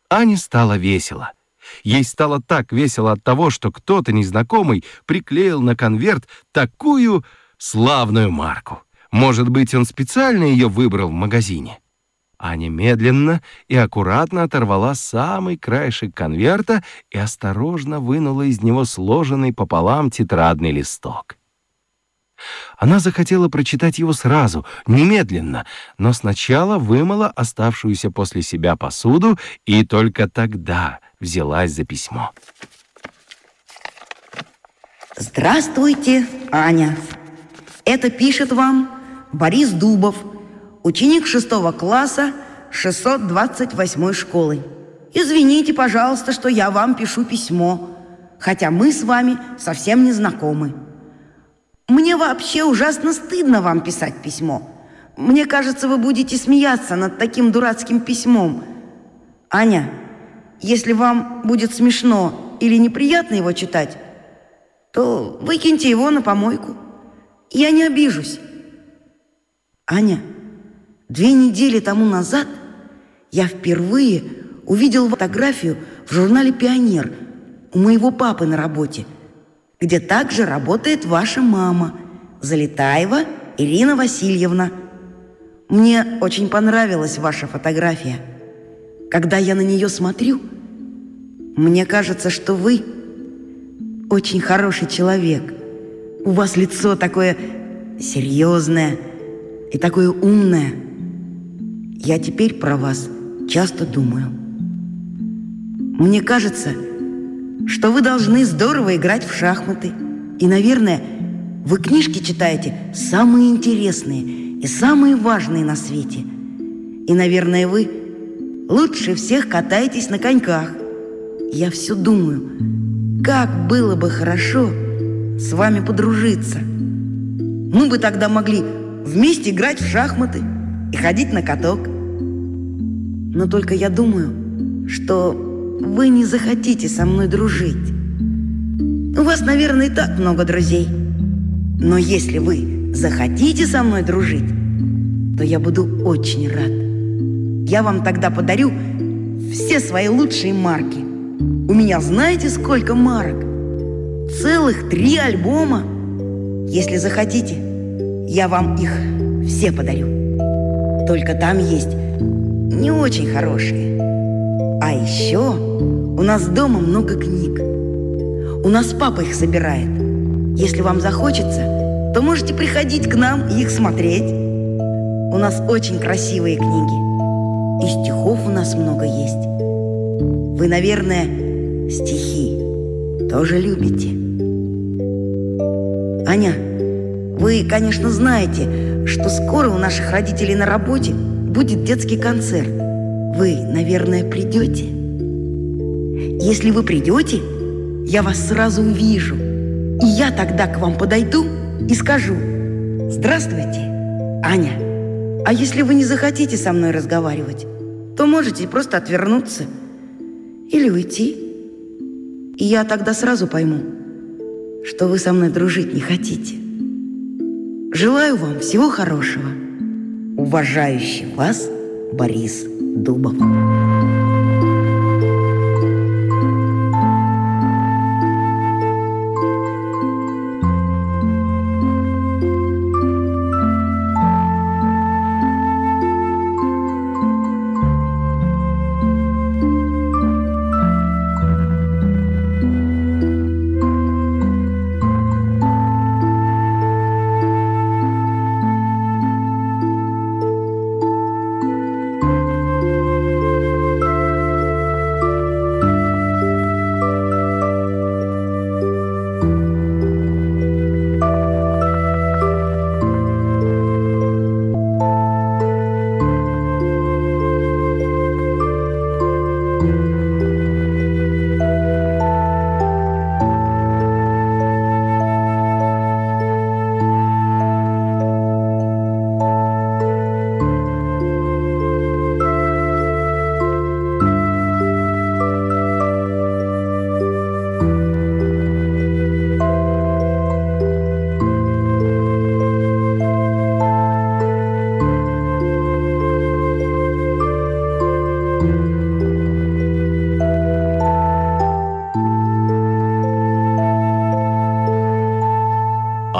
Ане стало весело. Ей стало так весело от того, что кто-то незнакомый приклеил на конверт такую славную марку. Может быть, он специально ее выбрал в магазине? Аня медленно и аккуратно оторвала самый краешек конверта и осторожно вынула из него сложенный пополам тетрадный листок. Она захотела прочитать его сразу, немедленно, но сначала вымыла оставшуюся после себя посуду и только тогда взялась за письмо. Здравствуйте, Аня. Это пишет вам Борис Дубов, ученик 6 класса 628 школы. Извините, пожалуйста, что я вам пишу письмо, хотя мы с вами совсем не знакомы. Мне вообще ужасно стыдно вам писать письмо. Мне кажется, вы будете смеяться над таким дурацким письмом. Аня, если вам будет смешно или неприятно его читать, то выкиньте его на помойку. Я не обижусь. Аня, 2 недели тому назад я впервые увидел фотографию в журнале «Пионер» у моего папы на работе, где также работает ваша мама, Залетаева Ирина Васильевна. Мне очень понравилась ваша фотография. Когда я на нее смотрю, мне кажется, что вы очень хороший человек. У вас лицо такое серьезное и такое умное. Я теперь про вас часто думаю. Мне кажется, что вы должны здорово играть в шахматы. И, наверное, вы книжки читаете самые интересные и самые важные на свете. И, наверное, вы лучше всех катаетесь на коньках. Я все думаю, как было бы хорошо с вами подружиться. Мы бы тогда могли вместе играть в шахматы и ходить на каток. Но только я думаю, что вы не захотите со мной дружить. У вас, наверное, и так много друзей. Но если вы захотите со мной дружить, то я буду очень рад. Я вам тогда подарю все свои лучшие марки. У меня знаете, сколько марок? Целых 3 альбома. Если захотите, я вам их все подарю. Только там есть не очень хорошие. А еще у нас дома много книг. У нас папа их собирает. Если вам захочется, то можете приходить к нам и их смотреть. У нас очень красивые книги. И стихов у нас много есть. Вы, наверное, стихи тоже любите. Аня, вы, конечно, знаете, что скоро у наших родителей на работе будет детский концерт. Вы, наверное, придете. Если вы придете, я вас сразу увижу. И я тогда к вам подойду и скажу: здравствуйте, Аня. А если вы не захотите со мной разговаривать, то можете просто отвернуться или уйти. И я тогда сразу пойму, что вы со мной дружить не хотите. Желаю вам всего хорошего. Уважающий вас Борис Дубов.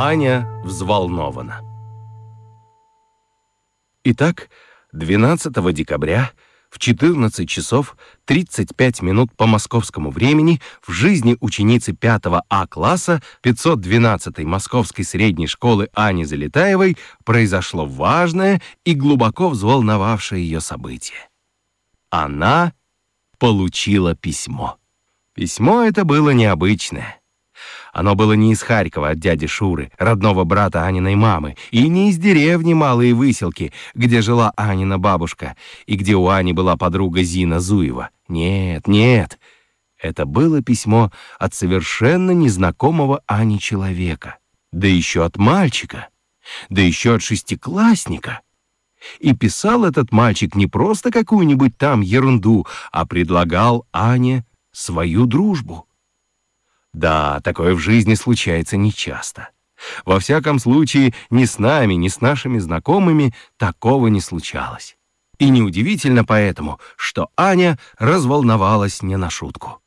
Аня взволнована. Итак, 12 декабря в 14 часов 35 минут по московскому времени в жизни ученицы 5 А класса 512-й Московской средней школы Ани Залетаевой произошло важное и глубоко взволновавшее ее событие. Она получила письмо. Письмо это было необычное. Оно было не из Харькова от дяди Шуры, родного брата Аниной мамы, и не из деревни Малые Выселки, где жила Анина бабушка, и где у Ани была подруга Зина Зуева. Нет, нет. Это было письмо от совершенно незнакомого Ане человека. Да еще от мальчика. Да еще от шестиклассника. И писал этот мальчик не просто какую-нибудь там ерунду, а предлагал Ане свою дружбу. Да, такое в жизни случается нечасто. Во всяком случае, ни с нами, ни с нашими знакомыми такого не случалось. И неудивительно поэтому, что Аня разволновалась не на шутку.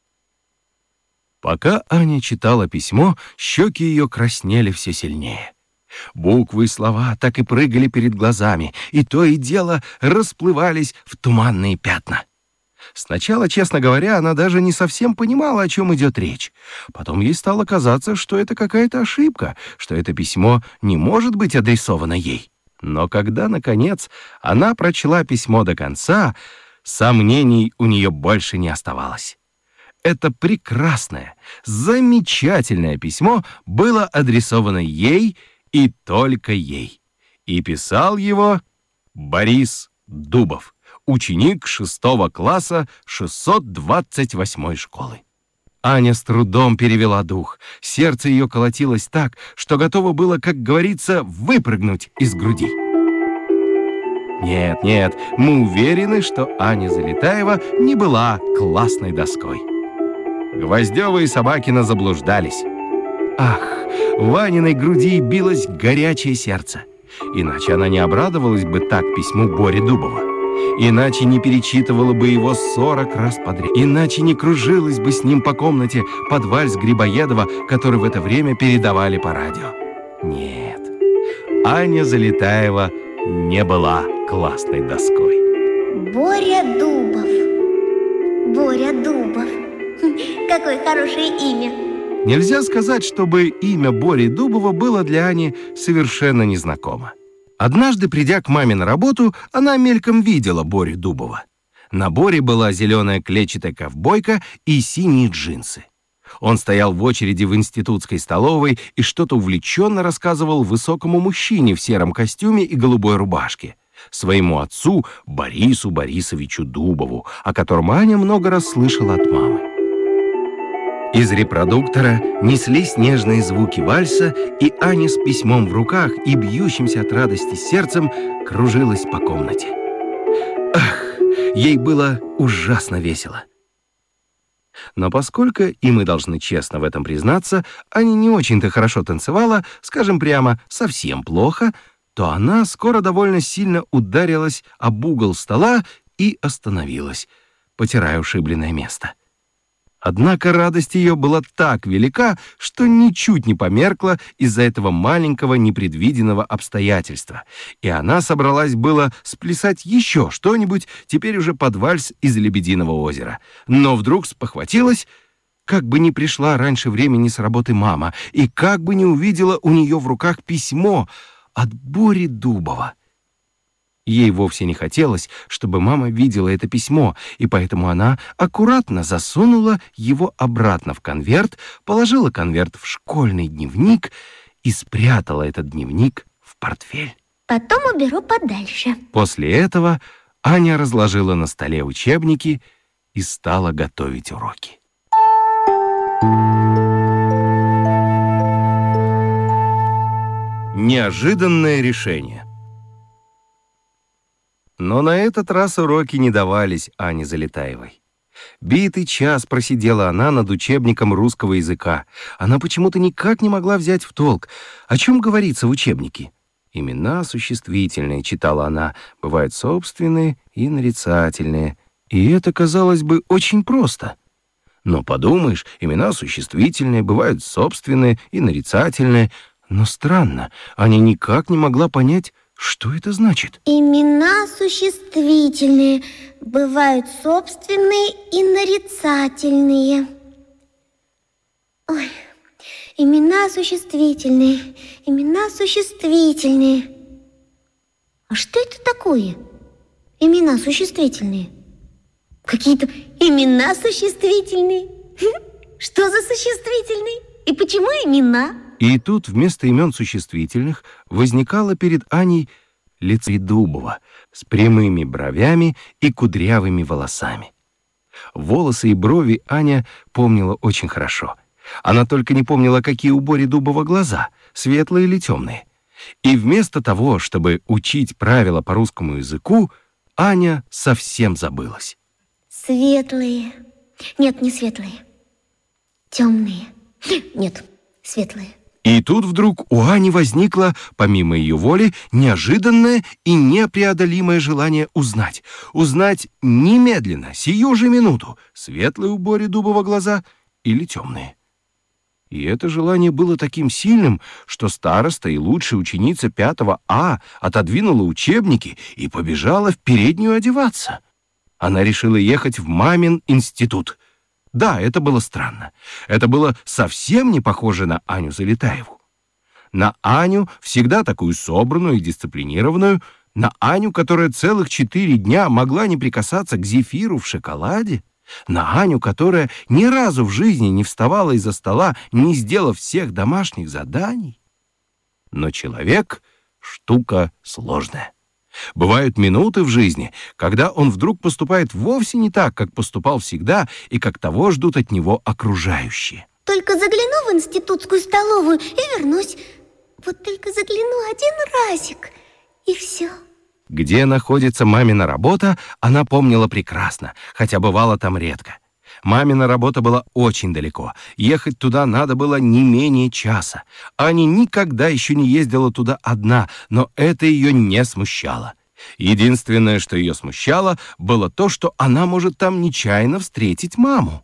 Пока Аня читала письмо, щеки ее краснели все сильнее. Буквы и слова так и прыгали перед глазами, и то и дело расплывались в туманные пятна. Сначала, честно говоря, она даже не совсем понимала, о чем идет речь. Потом ей стало казаться, что это какая-то ошибка, что это письмо не может быть адресовано ей. Но когда, наконец, она прочла письмо до конца, сомнений у нее больше не оставалось. Это прекрасное, замечательное письмо было адресовано ей и только ей. И писал его Борис Дубов, ученик 6 класса 628 школы. Аня с трудом перевела дух. Сердце ее колотилось так, что готово было, как говорится, выпрыгнуть из груди. Нет, нет, мы уверены, что Аня Залетаева не была классной доской. Гвоздёвы и Собакина заблуждались. Ах, в Аниной груди билось горячее сердце. Иначе она не обрадовалась бы так письму Бори Дубова. Иначе не перечитывала бы его 40 раз подряд. Иначе не кружилась бы с ним по комнате под вальс Грибоедова, который в это время передавали по радио. Нет, Аня Залетаева не была классной доской. Боря Дубов. Боря Дубов. Какое хорошее имя. Нельзя сказать, чтобы имя Бори Дубова было для Ани совершенно незнакомо. Однажды, придя к маме на работу, она мельком видела Борю Дубова. На Боре была зеленая клетчатая ковбойка и синие джинсы. Он стоял в очереди в институтской столовой и что-то увлеченно рассказывал высокому мужчине в сером костюме и голубой рубашке, своему отцу Борису Борисовичу Дубову, о котором Аня много раз слышала от мамы. Из репродуктора неслись нежные звуки вальса, и Аня с письмом в руках и бьющимся от радости сердцем кружилась по комнате. Ах, ей было ужасно весело. Но поскольку, и мы должны честно в этом признаться, Аня не очень-то хорошо танцевала, скажем прямо, совсем плохо, то она скоро довольно сильно ударилась об угол стола и остановилась, потирая ушибленное место. Однако радость ее была так велика, что ничуть не померкла из-за этого маленького непредвиденного обстоятельства, и она собралась было сплясать еще что-нибудь, теперь уже под вальс из «Лебединого озера». Но вдруг спохватилась, как бы не пришла раньше времени с работы мама, и как бы не увидела у нее в руках письмо от Бори Дубова. Ей вовсе не хотелось, чтобы мама видела это письмо, и поэтому она аккуратно засунула его обратно в конверт, положила конверт в школьный дневник и спрятала этот дневник в портфель. Потом уберу подальше. После этого Аня разложила на столе учебники и стала готовить уроки. Неожиданное решение. Но на этот раз уроки не давались Ане Залетаевой. Битый час просидела она над учебником русского языка. Она почему-то никак не могла взять в толк, о чем говорится в учебнике. Имена существительные, читала она, бывают собственные и нарицательные. И это, казалось бы, очень просто. Но подумаешь, имена существительные, бывают собственные и нарицательные. Но странно, Аня никак не могла понять, что это значит. Имена существительные. Бывают собственные и нарицательные. Ой, имена существительные. Имена существительные. А что это такое? Имена существительные. Какие-то имена существительные. Что за существительные? И почему имена? И тут вместо имен существительных возникало перед Аней лицо Дубова с прямыми бровями и кудрявыми волосами. Волосы и брови Аня помнила очень хорошо. Она только не помнила, какие у Бори Дубова глаза, светлые или темные. И вместо того, чтобы учить правила по русскому языку, Аня совсем забылась. Светлые. Нет, не светлые. Темные. Нет, светлые. И тут вдруг у Ани возникло, помимо ее воли, неожиданное и непреодолимое желание узнать. Узнать немедленно, сию же минуту, светлые у Бори Дубова глаза или темные. И это желание было таким сильным, что староста и лучшая ученица 5 А отодвинула учебники и побежала в переднюю одеваться. Она решила ехать в мамин институт. Да, это было странно. Это было совсем не похоже на Аню Залетаеву. На Аню, всегда такую собранную и дисциплинированную, на Аню, которая целых 4 дня могла не прикасаться к зефиру в шоколаде, на Аню, которая ни разу в жизни не вставала из-за стола, не сделав всех домашних заданий. Но человек — штука сложная. Бывают минуты в жизни, когда он вдруг поступает вовсе не так, как поступал всегда, и как того ждут от него окружающие. Только загляну в институтскую столовую и вернусь. Вот только загляну один разик, и все. Где находится мамина работа, она помнила прекрасно, хотя бывала там редко. Мамина работа была очень далеко. Ехать туда надо было не менее часа. Аня никогда еще не ездила туда одна, но это ее не смущало. Единственное, что ее смущало, было то, что она может там нечаянно встретить маму.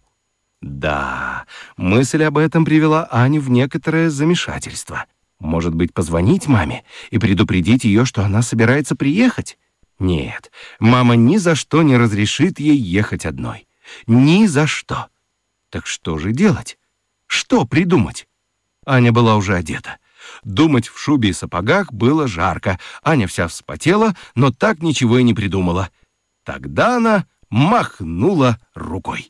Да, мысль об этом привела Аню в некоторое замешательство. Может быть, позвонить маме и предупредить ее, что она собирается приехать? Нет, мама ни за что не разрешит ей ехать одной. Ни за что. Так что же делать? Что придумать? Аня была уже одета. Думать в шубе и сапогах было жарко. Аня вся вспотела, но так ничего и не придумала. Тогда она махнула рукой.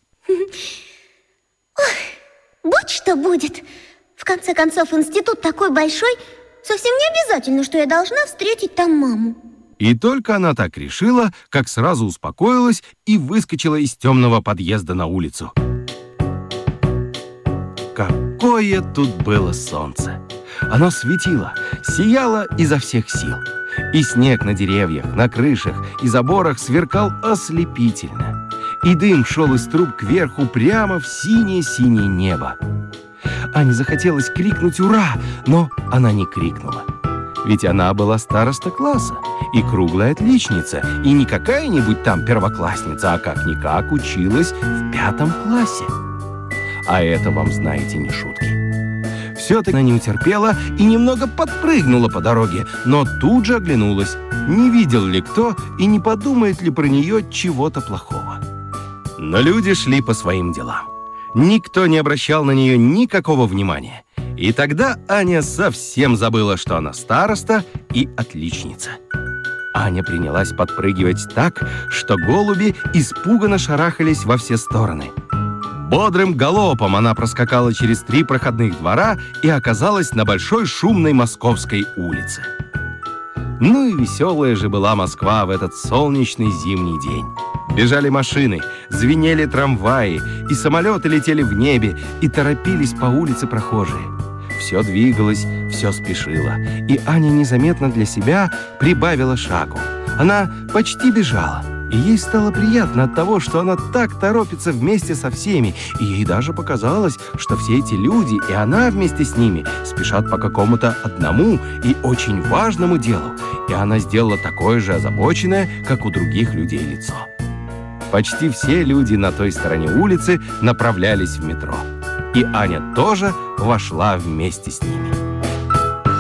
Будь что будет. В конце концов, институт такой большой, совсем не обязательно, что я должна встретить там маму. И только она так решила, как сразу успокоилась и выскочила из темного подъезда на улицу. Какое тут было солнце! Оно светило, сияло изо всех сил. И снег на деревьях, на крышах и заборах сверкал ослепительно. И дым шел из труб кверху прямо в синее-синее небо. Ане захотелось крикнуть «Ура!», но она не крикнула. Ведь она была староста класса и круглая отличница, и не какая-нибудь там первоклассница, а как-никак училась в 5 классе. А это, вам знаете, не шутки. Все-таки она не утерпела и немного подпрыгнула по дороге, но тут же оглянулась, не видел ли кто и не подумает ли про нее чего-то плохого. Но люди шли по своим делам. Никто не обращал на нее никакого внимания. И тогда Аня совсем забыла, что она староста и отличница. Аня принялась подпрыгивать так, что голуби испуганно шарахались во все стороны. Бодрым галопом она проскакала через 3 проходных двора и оказалась на большой шумной Московской улице. Ну и веселая же была Москва в этот солнечный зимний день. Бежали машины, звенели трамваи, и самолеты летели в небе, и торопились по улице прохожие. Все двигалось, все спешило, и Аня незаметно для себя прибавила шагу. Она почти бежала, и ей стало приятно от того, что она так торопится вместе со всеми, и ей даже показалось, что все эти люди, и она вместе с ними, спешат по какому-то одному и очень важному делу, и она сделала такое же озабоченное, как у других людей, лицо. Почти все люди на той стороне улицы направлялись в метро. И Аня тоже вошла вместе с ними.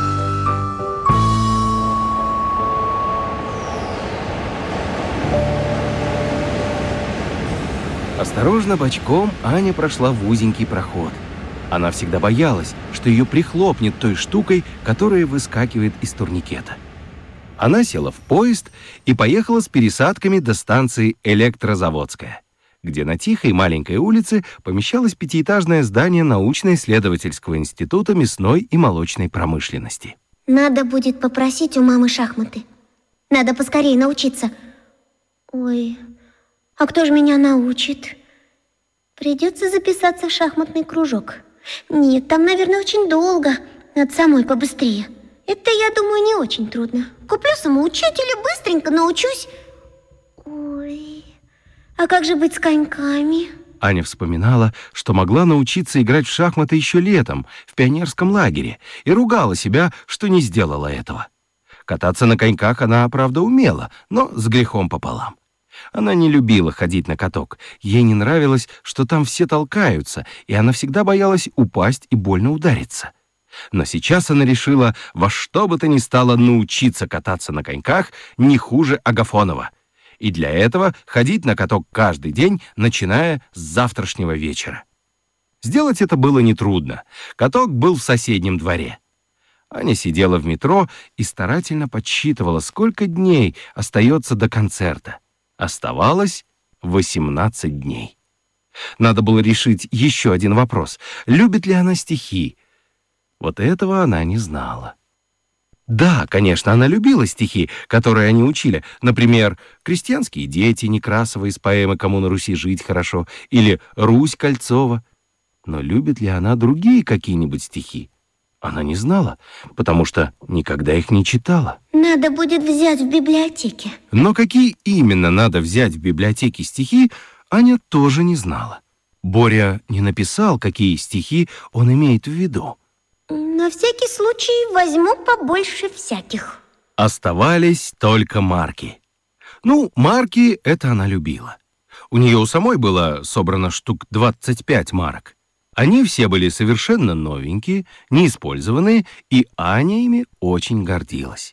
Осторожно, бочком Аня прошла в узенький проход. Она всегда боялась, что ее прихлопнет той штукой, которая выскакивает из турникета. Она села в поезд и поехала с пересадками до станции Электрозаводская, где на тихой маленькой улице помещалось пятиэтажное здание научно-исследовательского института мясной и молочной промышленности. Надо будет попросить у мамы шахматы. Надо поскорее научиться. Ой, а кто же меня научит? Придется записаться в шахматный кружок. Нет, там, наверное, очень долго. Надо самой побыстрее. Это, я думаю, не очень трудно. Куплю самоучителя, быстренько научусь. Ой, а как же быть с коньками? Аня вспоминала, что могла научиться играть в шахматы еще летом, в пионерском лагере, и ругала себя, что не сделала этого. Кататься на коньках она, правда, умела, но с грехом пополам. Она не любила ходить на каток. Ей не нравилось, что там все толкаются, и она всегда боялась упасть и больно удариться. Но сейчас она решила во что бы то ни стало научиться кататься на коньках не хуже Агафонова. И для этого ходить на каток каждый день, начиная с завтрашнего вечера. Сделать это было нетрудно. Каток был в соседнем дворе. Аня сидела в метро и старательно подсчитывала, сколько дней остается до концерта. Оставалось 18 дней. Надо было решить еще один вопрос. Любит ли она стихи? Вот этого она не знала. Да, конечно, она любила стихи, которые они учили. Например, «Крестьянские дети» Некрасова из поэмы «Кому на Руси жить хорошо» или «Русь» Кольцова. Но любит ли она другие какие-нибудь стихи? Она не знала, потому что никогда их не читала. Надо будет взять в библиотеке. Но какие именно надо взять в библиотеке стихи, Аня тоже не знала. Боря не написал, какие стихи он имеет в виду. На всякий случай возьму побольше всяких. Оставались только марки. Ну, марки это она любила. У нее у самой было собрано штук 25 марок. Они все были совершенно новенькие, неиспользованные, и Аня ими очень гордилась.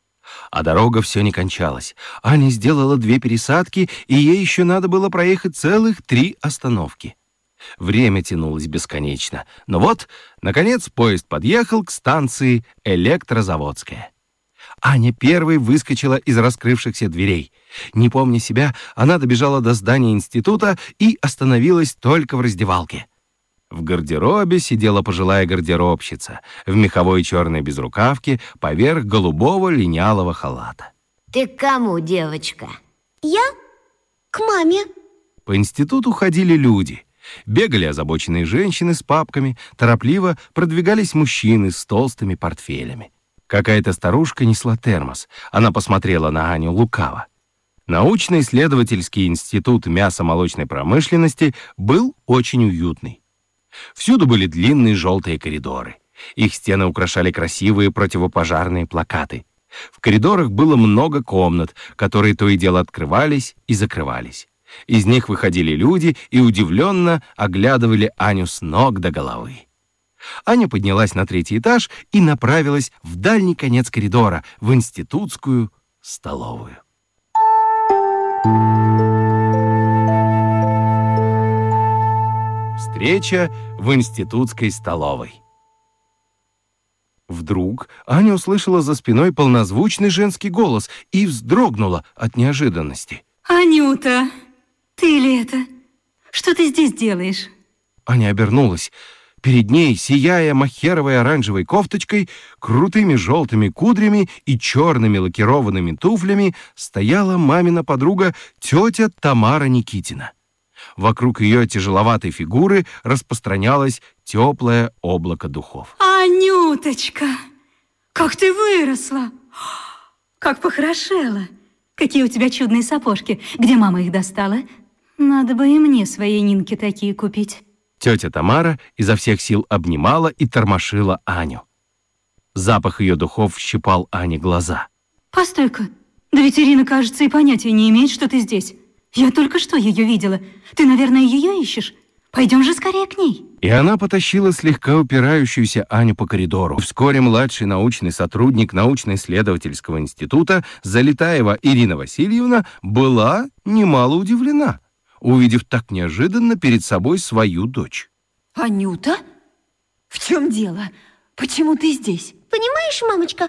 А дорога все не кончалась. Аня сделала 2 пересадки, и ей еще надо было проехать целых 3 остановки. Время тянулось бесконечно. Но вот, наконец, поезд подъехал к станции Электрозаводская. Аня первой выскочила из раскрывшихся дверей. Не помня себя, она добежала до здания института и остановилась только в раздевалке. В гардеробе сидела пожилая гардеробщица в меховой черной безрукавке поверх голубого линялого халата. Ты к кому, девочка? Я к маме. По институту ходили люди. Бегали озабоченные женщины с папками, торопливо продвигались мужчины с толстыми портфелями. Какая-то старушка несла термос. Она посмотрела на Аню лукаво. Научно-исследовательский институт мясо-молочной промышленности был очень уютный. Всюду были длинные желтые коридоры. Их стены украшали красивые противопожарные плакаты. В коридорах было много комнат, которые то и дело открывались и закрывались. Из них выходили люди и удивленно оглядывали Аню с ног до головы. Аня поднялась на 3-й этаж и направилась в дальний конец коридора, в институтскую столовую. Встреча в институтской столовой. Вдруг Аня услышала за спиной полнозвучный женский голос и вздрогнула от неожиданности. «Анюта, ты ли это? Что ты здесь делаешь?» Аня обернулась. Перед ней, сияя мохеровой оранжевой кофточкой, крутыми желтыми кудрями и черными лакированными туфлями, стояла мамина подруга тетя Тамара Никитина. Вокруг ее тяжеловатой фигуры распространялось теплое облако духов. «Анюточка, как ты выросла! Как похорошела! Какие у тебя чудные сапожки! Где мама их достала? Надо бы и мне своей Нинке такие купить». Тетя Тамара изо всех сил обнимала и тормошила Аню. Запах ее духов щипал Ане глаза. «Постой-ка, да ведь Ирина, кажется, и понятия не имеет, что ты здесь. Я только что ее видела. Ты, наверное, ее ищешь? Пойдем же скорее к ней». И она потащила слегка упирающуюся Аню по коридору. Вскоре младший научный сотрудник научно-исследовательского института Залетаева Ирина Васильевна была немало удивлена. увидев так неожиданно перед собой свою дочь. Анюта? В чем дело? Почему ты здесь? Понимаешь, мамочка,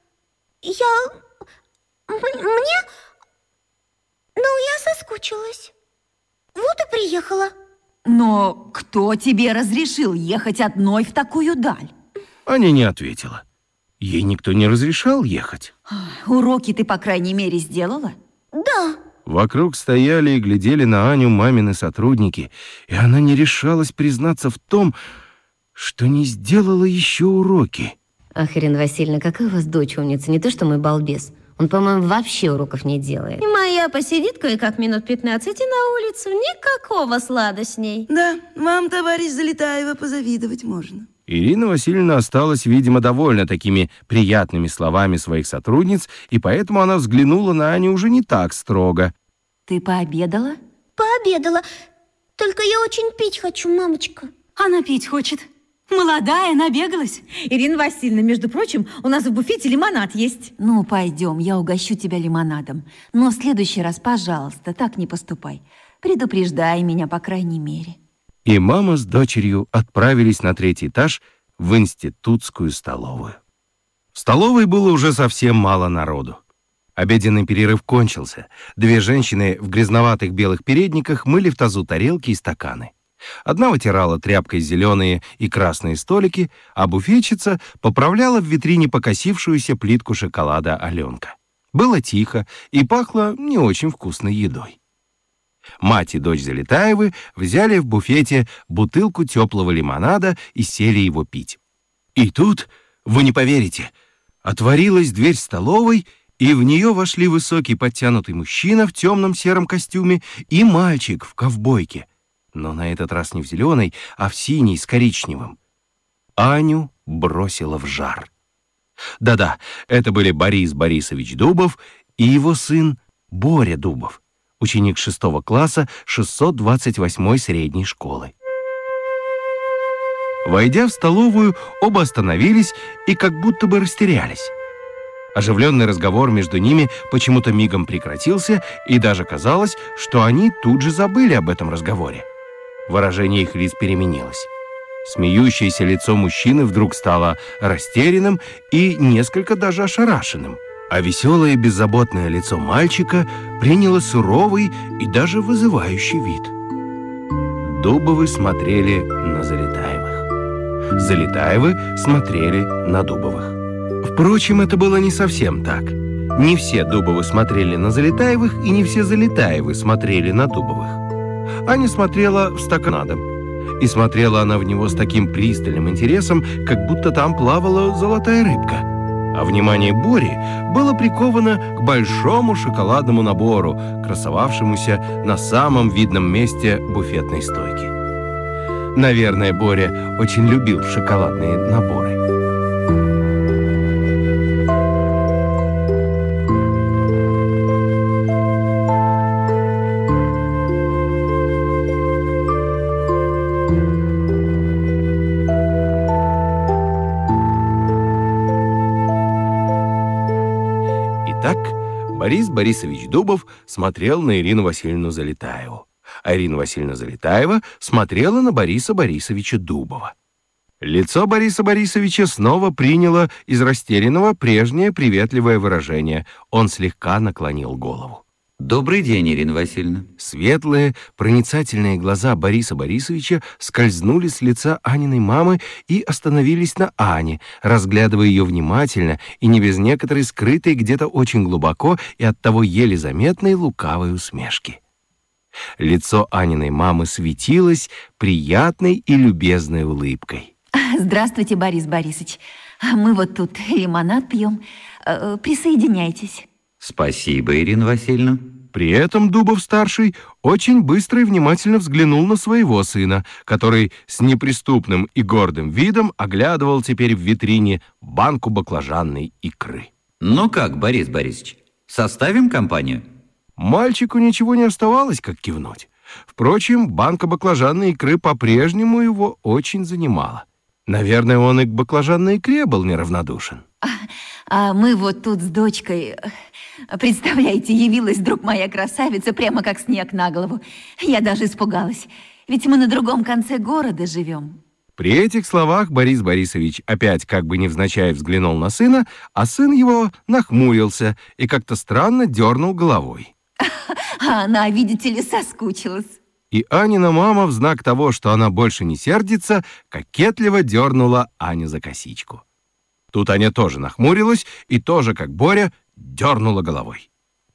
я соскучилась. Вот и приехала. Но кто тебе разрешил ехать одной в такую даль? Аня не ответила. Ей никто не разрешал ехать. Уроки ты, по крайней мере, сделала? Да. Вокруг стояли и глядели на Аню мамины сотрудники, и она не решалась признаться в том, что не сделала еще уроки. Ах, Ирина Васильевна, какая у вас дочь умница, не то что мой балбес. Он, по-моему, вообще уроков не делает. И моя посидит кое-как минут 15 и на улицу. Никакого слада с ней. Да, вам, товарищ Залетаева, позавидовать можно. Ирина Васильевна осталась, видимо, довольна такими приятными словами своих сотрудниц, и поэтому она взглянула на Аню уже не так строго. Ты пообедала? Пообедала. Только я очень пить хочу, мамочка. Она пить хочет. Молодая, набегалась. Ирина Васильевна, между прочим, у нас в буфете лимонад есть. Ну, пойдем, я угощу тебя лимонадом. Но в следующий раз, пожалуйста, так не поступай. Предупреждай меня, по крайней мере. И мама с дочерью отправились на 3-й этаж в институтскую столовую. В столовой было уже совсем мало народу. Обеденный перерыв кончился. 2 женщины в грязноватых белых передниках мыли в тазу тарелки и стаканы. Одна вытирала тряпкой зеленые и красные столики, а буфетчица поправляла в витрине покосившуюся плитку шоколада Аленка. Было тихо и пахло не очень вкусной едой. Мать и дочь Залетаевы взяли в буфете бутылку теплого лимонада и сели его пить. И тут, вы не поверите, отворилась дверь столовой, и в нее вошли высокий подтянутый мужчина в темном сером костюме и мальчик в ковбойке, но на этот раз не в зеленой, а в синей с коричневым. Аню бросило в жар. Да-да, это были Борис Борисович Дубов и его сын Боря Дубов, ученик 6 класса 628-й средней школы. Войдя в столовую, оба остановились и как будто бы растерялись. Оживленный разговор между ними почему-то мигом прекратился, и даже казалось, что они тут же забыли об этом разговоре. Выражение их лиц переменилось. Смеющееся лицо мужчины вдруг стало растерянным и несколько даже ошарашенным, а веселое беззаботное лицо мальчика приняло суровый и даже вызывающий вид. Дубовы смотрели на Залетаевых. Залетаевы смотрели на Дубовых. Впрочем, это было не совсем так. Не все Дубовы смотрели на Залетаевых, и не все Залетаевы смотрели на Дубовых. Аня смотрела в стакан, и смотрела она в него с таким пристальным интересом, как будто там плавала золотая рыбка. А внимание Бори было приковано к большому шоколадному набору, красовавшемуся на самом видном месте буфетной стойки. Наверное, Боря очень любил шоколадные наборы. Итак, Борис Борисович Дубов смотрел на Ирину Васильевну Залетаеву, а Ирина Васильевна Залетаева смотрела на Бориса Борисовича Дубова. Лицо Бориса Борисовича снова приняло из растерянного прежнее приветливое выражение. Он слегка наклонил голову. Добрый день, Ирина Васильевна. Светлые, проницательные глаза Бориса Борисовича скользнули с лица Аниной мамы и остановились на Ане, разглядывая ее внимательно и не без некоторой скрытой где-то очень глубоко и оттого еле заметной лукавой усмешки. Лицо Аниной мамы светилось приятной и любезной улыбкой. Здравствуйте, Борис Борисович. Мы вот тут лимонад пьем. Присоединяйтесь. Спасибо, Ирина Васильевна. При этом Дубов-старший очень быстро и внимательно взглянул на своего сына, который с неприступным и гордым видом оглядывал теперь в витрине банку баклажанной икры. Ну как, Борис Борисович, составим компанию? Мальчику ничего не оставалось, как кивнуть. Впрочем, банка баклажанной икры по-прежнему его очень занимала. Наверное, он и к баклажанной икре был неравнодушен. А мы вот тут с дочкой Представляете, явилась вдруг моя красавица прямо как снег на голову. Я даже испугалась, ведь мы на другом конце города живем. При этих словах Борис Борисович опять как бы невзначай взглянул на сына, а сын его нахмурился и как-то странно дернул головой. А она, видите ли, соскучилась. И Анина мама, в знак того, что она больше не сердится, кокетливо дернула Аню за косичку. Тут Аня тоже нахмурилась и тоже, как Боря, дернула головой.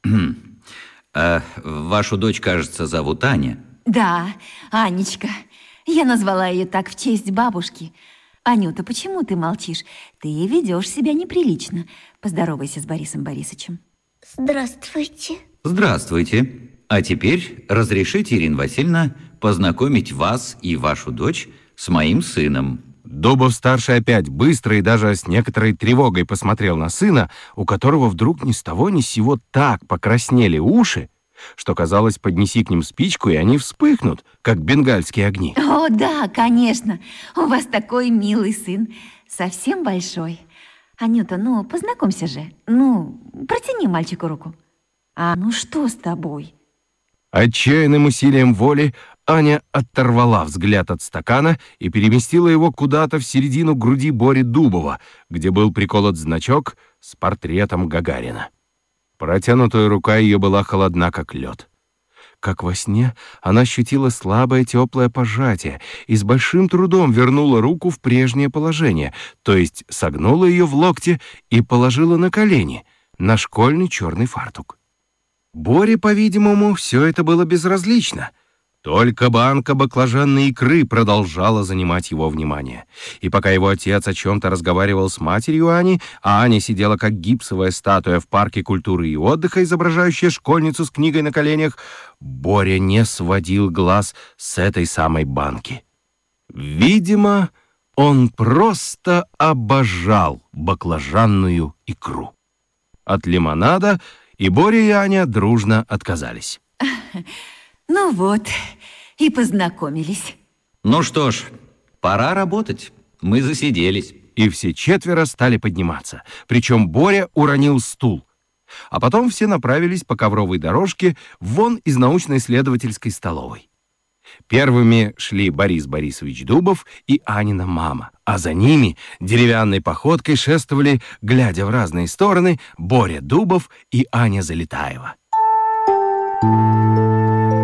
Вашу дочь, кажется, зовут Аня. Да, Анечка. Я назвала ее так в честь бабушки. Анюта, почему ты молчишь? Ты ведешь себя неприлично. Поздоровайся с Борисом Борисовичем. Здравствуйте. Здравствуйте. А теперь разрешите, Ирина Васильевна, познакомить вас и вашу дочь с моим сыном. Дубов-старший опять быстро и даже с некоторой тревогой посмотрел на сына, у которого вдруг ни с того ни с сего так покраснели уши, что, казалось, поднеси к ним спичку, и они вспыхнут, как бенгальские огни. О, да, конечно. У вас такой милый сын. Совсем большой. Анюта, ну, познакомься же. Ну, протяни мальчику руку. А ну что с тобой? Отчаянным усилием воли Аня оторвала взгляд от стакана и переместила его куда-то в середину груди Бори Дубова, где был приколот значок с портретом Гагарина. Протянутая рука ее была холодна, как лед. Как во сне, она ощутила слабое теплое пожатие и с большим трудом вернула руку в прежнее положение, то есть согнула ее в локте и положила на колени, на школьный черный фартук. Боре, по-видимому, все это было безразлично. Только банка баклажанной икры продолжала занимать его внимание. И пока его отец о чем-то разговаривал с матерью Ани, а Аня сидела как гипсовая статуя в парке культуры и отдыха, изображающая школьницу с книгой на коленях, Боря не сводил глаз с этой самой банки. Видимо, он просто обожал баклажанную икру. От лимонада и Боря и Аня дружно отказались. Ну вот, и познакомились. Ну что ж, пора работать. Мы засиделись. И все четверо стали подниматься. Причем Боря уронил стул. А потом все направились по ковровой дорожке вон из научно-исследовательской столовой. Первыми шли Борис Борисович Дубов и Анина мама, а за ними деревянной походкой шествовали, глядя в разные стороны, Боря Дубов и Аня Залетаева.